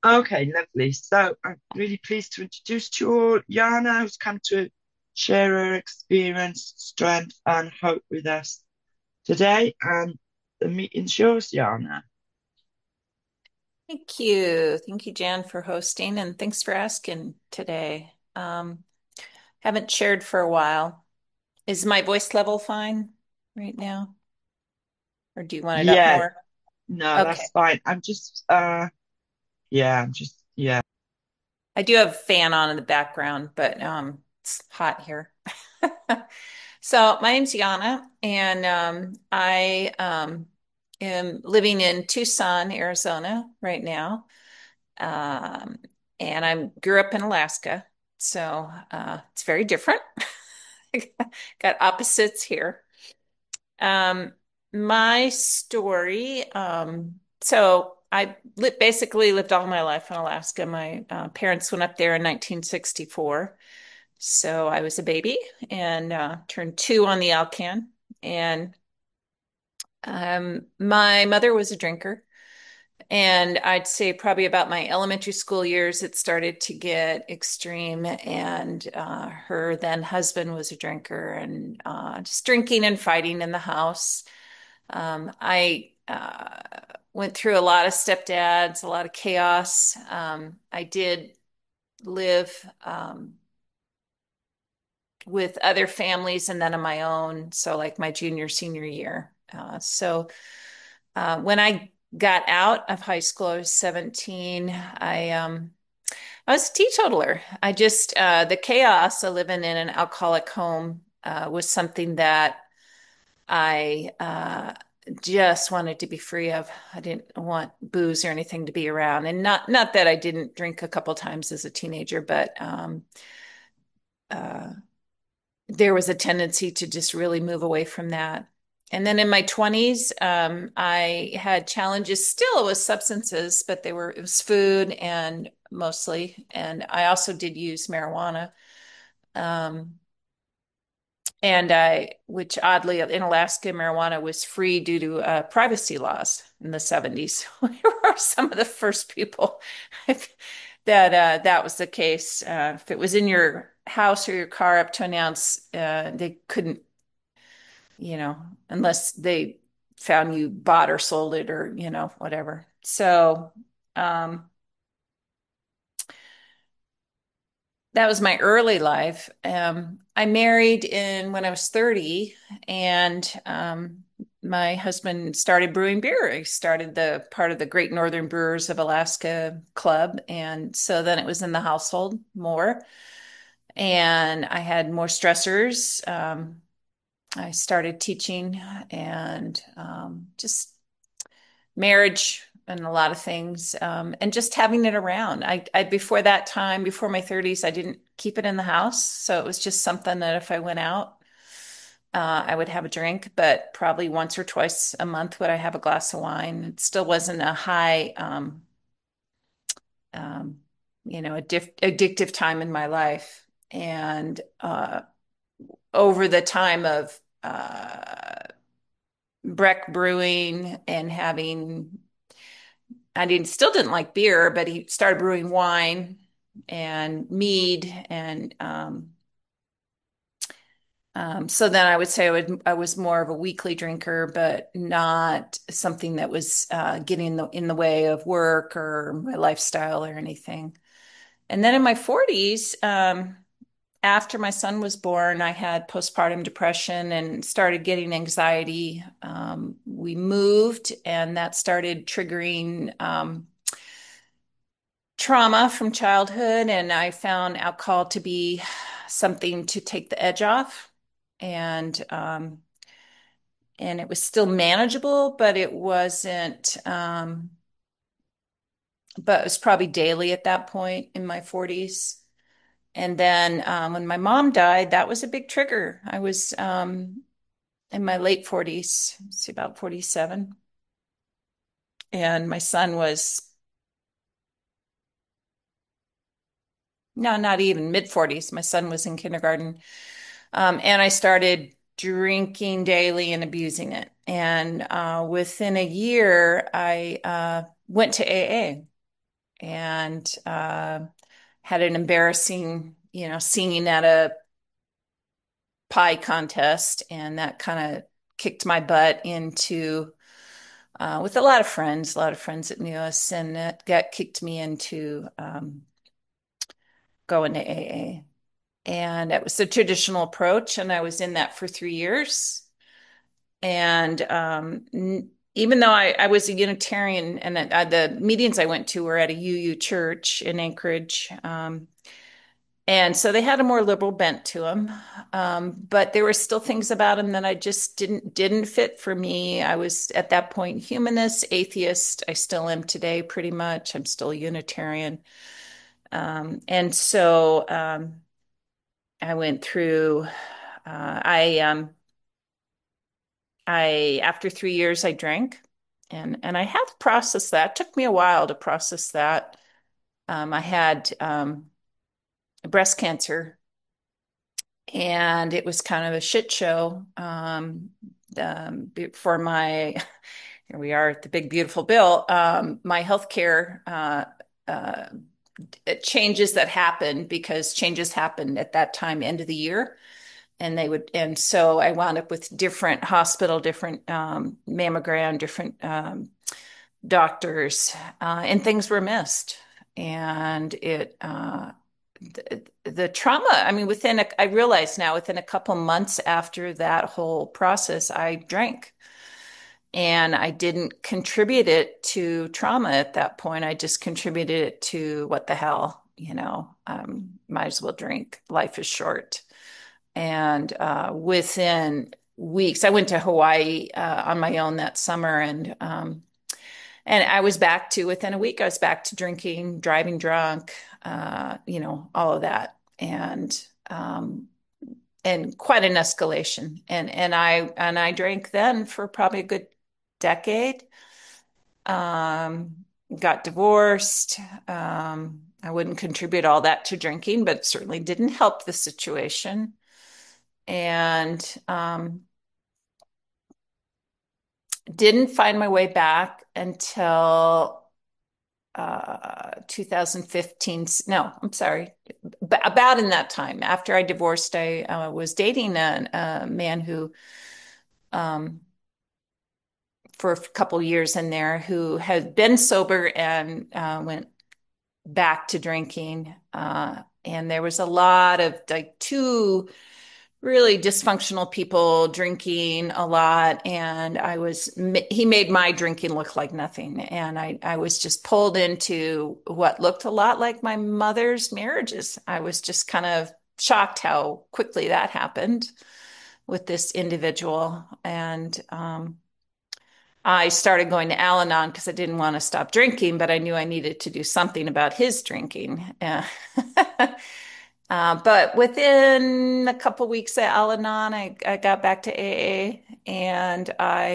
Okay, lovely. So I'm really pleased to introduce to you all Yana, who's come to share her experience, strength, and hope with us today. And the meeting's yours, Yana. Thank you. Thank you, Jan, for hosting, and thanks for asking today. Haven't shared for a while. Is my voice level fine right now, or do you want it up Yeah, more? no, Okay. that's fine. I'm just, yeah. I do have a fan on in the background, but it's hot here. So my name's Yana, and I am living in Tucson, Arizona right now. Um, and I grew up in Alaska, so it's very different. Got opposites here. Um, my story. So I basically lived all my life in Alaska. My parents went up there in 1964, so I was a baby and turned two on the Alcan. And my mother was a drinker. And I'd say probably about my elementary school years, it started to get extreme. And her then husband was a drinker and just drinking and fighting in the house. I went through a lot of stepdads, a lot of chaos. I did live with other families and then on my own. So, like my junior, senior year. When I got out of high school, I was 17. I was a teetotaler. The chaos of living in an alcoholic home was something that I just wanted to be free of. I didn't want booze or anything to be around. And not that I didn't drink a couple times as a teenager, but uh, there was a tendency to just really move away from that. And then in my 20s, I had challenges still with substances, but it was food and mostly. And I also did use marijuana. Um, which oddly in Alaska, marijuana was free due to privacy laws in the 70s. We were some of the first people that was the case. If it was in your house or your car up to announce, they couldn't, you know, unless they found you bought or sold it or, whatever. So, um, that was my early life. I married in when I was 30, and my husband started brewing beer. He started the part of the Great Northern Brewers of Alaska Club, and so then it was in the household more, and I had more stressors. I started teaching and just marriage and a lot of things, and just having it around. I before that time, before my 30s, I didn't keep it in the house, so it was just something that if I went out, I would have a drink, but probably once or twice a month would I have a glass of wine. It still wasn't a high, um, addictive time in my life, and over the time of Breck brewing and having I still didn't like beer, but he started brewing wine and mead, and so then I would say I was more of a weekly drinker, but not something that was getting in the way of work or my lifestyle or anything. And then in my 40s, after my son was born, I had postpartum depression and started getting anxiety. We moved, and that started triggering trauma from childhood, and I found alcohol to be something to take the edge off. And and it was still manageable, but it was probably daily at that point in my 40s. And then when my mom died, that was a big trigger. I was in my late 40s, see about 47, and my son was no, not even mid 40s. My son was in kindergarten. And I started drinking daily and abusing it. And within a year, I went to AA. and had an embarrassing, singing at a pie contest, and that kind of kicked my butt into with a lot of friends that knew us, and that got kicked me into going to AA. And it was the traditional approach, and I was in that for 3 years. And even though I was a Unitarian, and the meetings I went to were at a UU church in Anchorage, and so they had a more liberal bent to them, but there were still things about them that I just didn't fit for me. I was at that point humanist, atheist. I still am today, pretty much. I'm still Unitarian, and so I went through. I after 3 years I drank, and I had to process that. It took me a while to process that. I had breast cancer, and it was kind of a shit show. For my Here we are at the big beautiful bill. My healthcare uh, changes that happened because changes happened at that time, end of the year. And so I wound up with different hospital, different mammogram, different doctors, and things were missed. And the trauma, I mean, I realize now within a couple months after that whole process, I drank, and I didn't contribute it to trauma at that point. I just contributed it to what the hell, might as well drink. Life is short. And within weeks, I went to Hawaii on my own that summer, and I was back to within a week, I was back to drinking, driving drunk, all of that, and quite an escalation. And I drank then for probably a good decade. Um, Got divorced. I wouldn't contribute all that to drinking, but it certainly didn't help the situation. And didn't find my way back until 2015. No, I'm sorry. About in that time, after I divorced, I was dating a man who, um, for a couple years in there, who had been sober and went back to drinking. And there was a lot of like two really dysfunctional people drinking a lot, and he made my drinking look like nothing, and I was just pulled into what looked a lot like my mother's marriages. I was just kind of shocked how quickly that happened with this individual. And I started going to Al-Anon because I didn't want to stop drinking, but I knew I needed to do something about his drinking. But within a couple weeks at Al-Anon, I got back to AA, and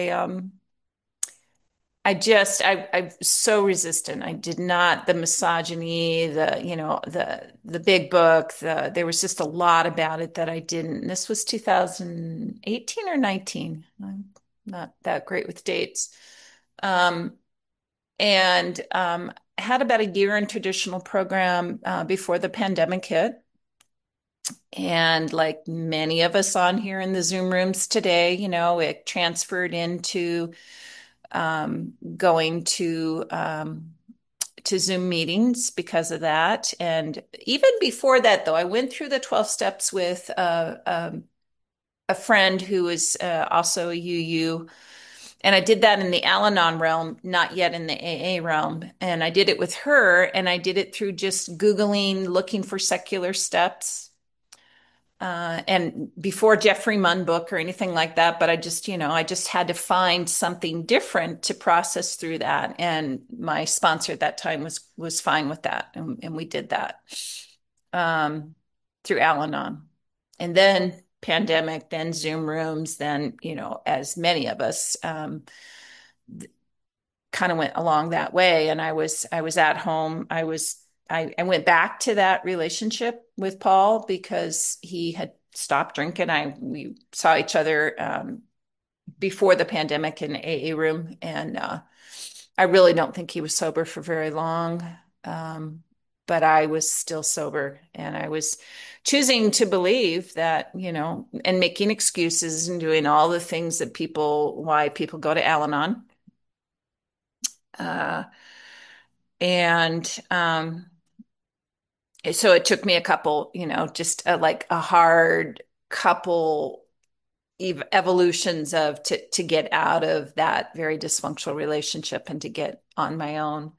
I'm so resistant. I did not the misogyny, the big book, there was just a lot about it that I didn't. And this was 2018 or 19. I'm not that great with dates. Um, and had about a year in traditional program before the pandemic hit. And like many of us on here in the Zoom rooms today, it transferred into going to Zoom meetings because of that. And even before that, though, I went through the 12 steps with a friend who was also a UU. And I did that in the Al-Anon realm, not yet in the AA realm. And I did it with her, and I did it through just Googling, looking for secular steps. And before Jeffrey Munn book or anything like that, but I just had to find something different to process through that. And my sponsor at that time was fine with that, and we did that through Al-Anon. And then pandemic, then Zoom rooms, then as many of us kind of went along that way. And I was at home. I went back to that relationship with Paul because he had stopped drinking. We saw each other before the pandemic in AA room, and I really don't think he was sober for very long. Um, but I was still sober and I was choosing to believe that, and making excuses and doing all the things that why people go to Al-Anon. Uh, and so it took me a couple, just like a hard couple evolutions to get out of that very dysfunctional relationship and to get on my own.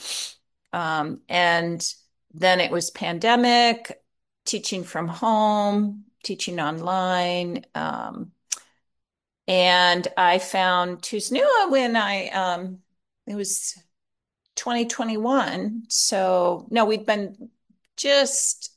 And then it was pandemic, teaching from home, teaching online. And I found Tusnua when it was 2021. So no, just,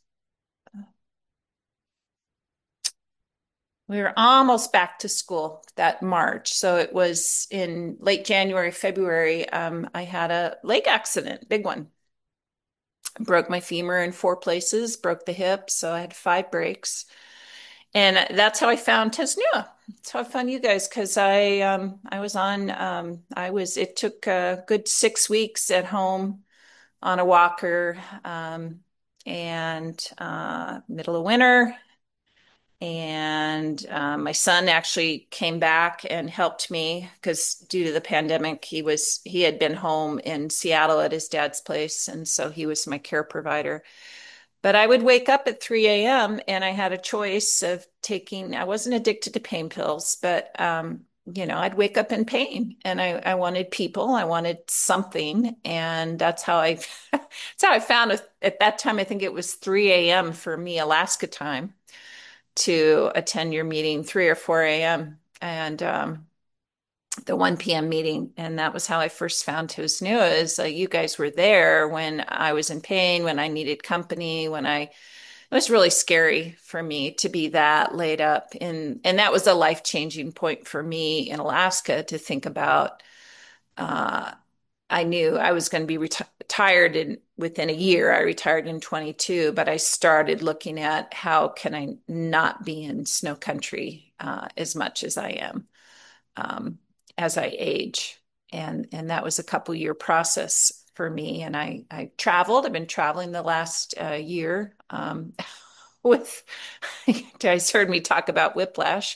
we were almost back to school that March. So it was in late January, February. I had a leg accident, big one. Broke my femur in 4 places, broke the hip. So I had 5 breaks. And that's how I found Tesnua. That's how I found you guys because I was on it took a good 6 weeks at home on a walker, and middle of winter. And my son actually came back and helped me because due to the pandemic, he had been home in Seattle at his dad's place, and so he was my care provider. But I would wake up at 3 a.m. and I had a choice of taking, I wasn't addicted to pain pills, but I'd wake up in pain and I wanted people, I wanted something. And that's how that's how I found it. At that time, I think it was 3 a.m. for me, Alaska time, to attend your meeting, 3 or 4 a.m. and the 1 p.m. meeting. And that was how I first found Tosnua is you guys were there when I was in pain, when I needed company, it was really scary for me to be that laid up and that was a life-changing point for me in Alaska to think about. Uh, I knew I was going to be retired within a year. I retired in 22, but I started looking at how can I not be in snow country as much as I am, um, as I age. And that was a couple year process for me. And I traveled. I've been traveling the last year, with you guys heard me talk about whiplash.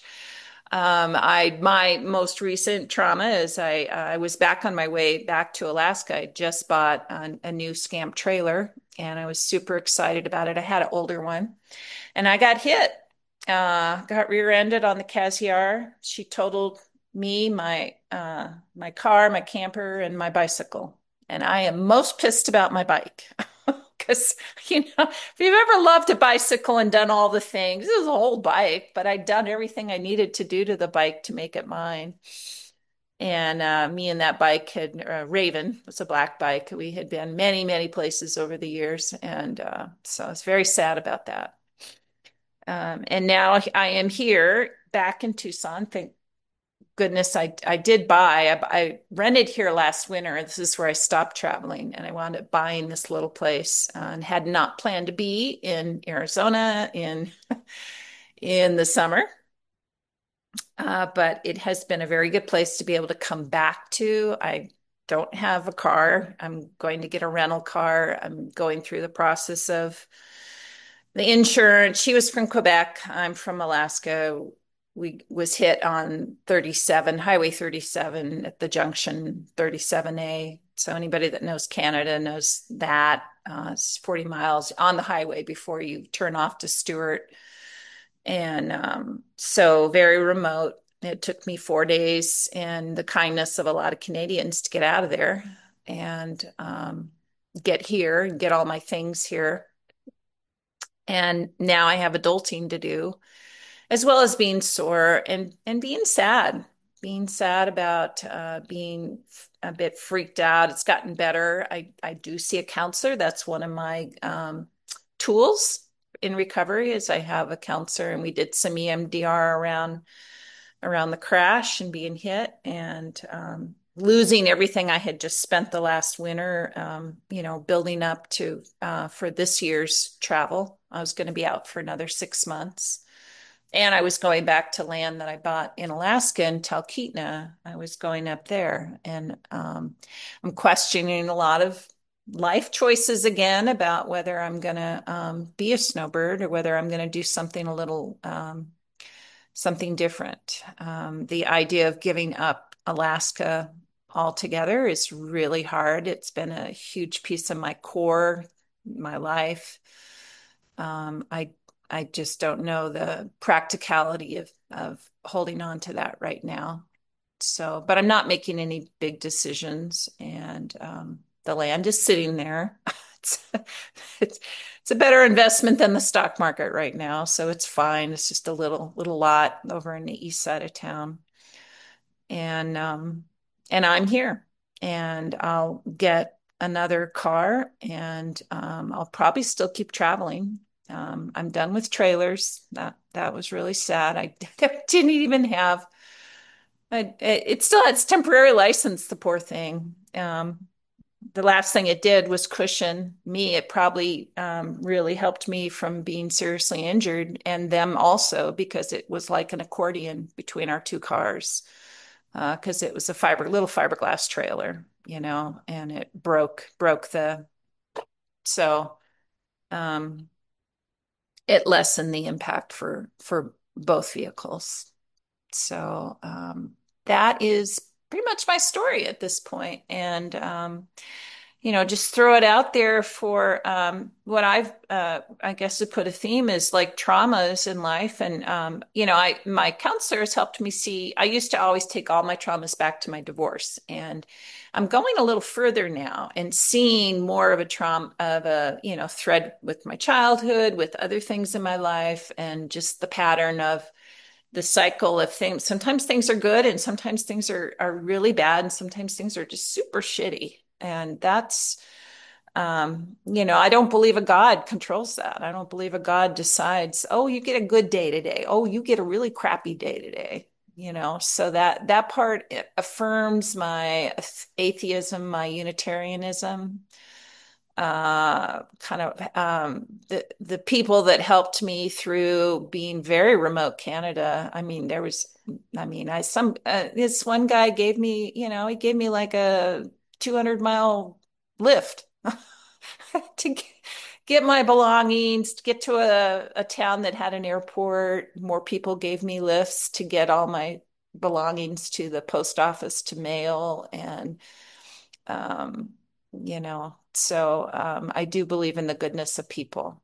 My most recent trauma is I was back on my way back to Alaska. I just bought a new Scamp trailer and I was super excited about it. I had an older one and I got hit, got rear-ended on the Cassiar. She totaled me, my car, my camper, and my bicycle. And I am most pissed about my bike. Because, if you've ever loved a bicycle and done all the things, this is a whole bike, but I'd done everything I needed to do to the bike to make it mine. And me and that bike had Raven was a black bike. We had been many, many places over the years. And so I was very sad about that. And now I am here back in Tucson. Thank goodness I did I rented here last winter. This is where I stopped traveling, and I wound up buying this little place and had not planned to be in Arizona in the summer. But it has been a very good place to be able to come back to. I don't have a car. I'm going to get a rental car. I'm going through the process of the insurance. She was from Quebec. I'm from Alaska. We was hit on 37, Highway 37 at the junction 37A. So anybody that knows Canada knows that. It's 40 miles on the highway before you turn off to Stewart. And so very remote. It took me 4 days and the kindness of a lot of Canadians to get out of there and get here and get all my things here. And now I have adulting to do, as well as being sore and being sad about being a bit freaked out. It's gotten better. I do see a counselor. That's one of my tools in recovery is I have a counselor, and we did some EMDR around the crash and being hit and losing everything I had just spent the last winter, building up to for this year's travel. I was going to be out for another 6 months. And I was going back to land that I bought in Alaska in Talkeetna. I was going up there, and I'm questioning a lot of life choices again about whether I'm going to be a snowbird or whether I'm going to do something a little something different. The idea of giving up Alaska altogether is really hard. It's been a huge piece of my core, my life. I just don't know the practicality of holding on to that right now. So, but I'm not making any big decisions, and the land is sitting there. It's, it's it's a better investment than the stock market right now, so it's fine. It's just a little lot over in the east side of town, and I'm here, and I'll get another car, and I'll probably still keep traveling. I'm done with trailers. That was really sad. I didn't even have. It still had its temporary license, the poor thing. The last thing it did was cushion me. It probably really helped me from being seriously injured and them also because it was like an accordion between our two cars because it was a little fiberglass trailer, and it broke the so um, it lessened the impact for both vehicles. So that is pretty much my story at this point. And, just throw it out there for what I guess to put a theme is like traumas in life. And, my counselor has helped me see, I used to always take all my traumas back to my divorce. And I'm going a little further now and seeing more of a trauma of a, thread with my childhood, with other things in my life, and just the pattern of the cycle of things. Sometimes things are good and sometimes things are really bad and sometimes things are just super shitty. And that's I don't believe a God controls that. I don't believe a God decides, oh, you get a good day today. Oh, you get a really crappy day today. So that part affirms my atheism, my Unitarianism, kind of the people that helped me through being very remote Canada. I mean, this one guy gave me, he gave me like a 200-mile lift to get my belongings, to get to a town that had an airport. More people gave me lifts to get all my belongings to the post office to mail and um, I do believe in the goodness of people.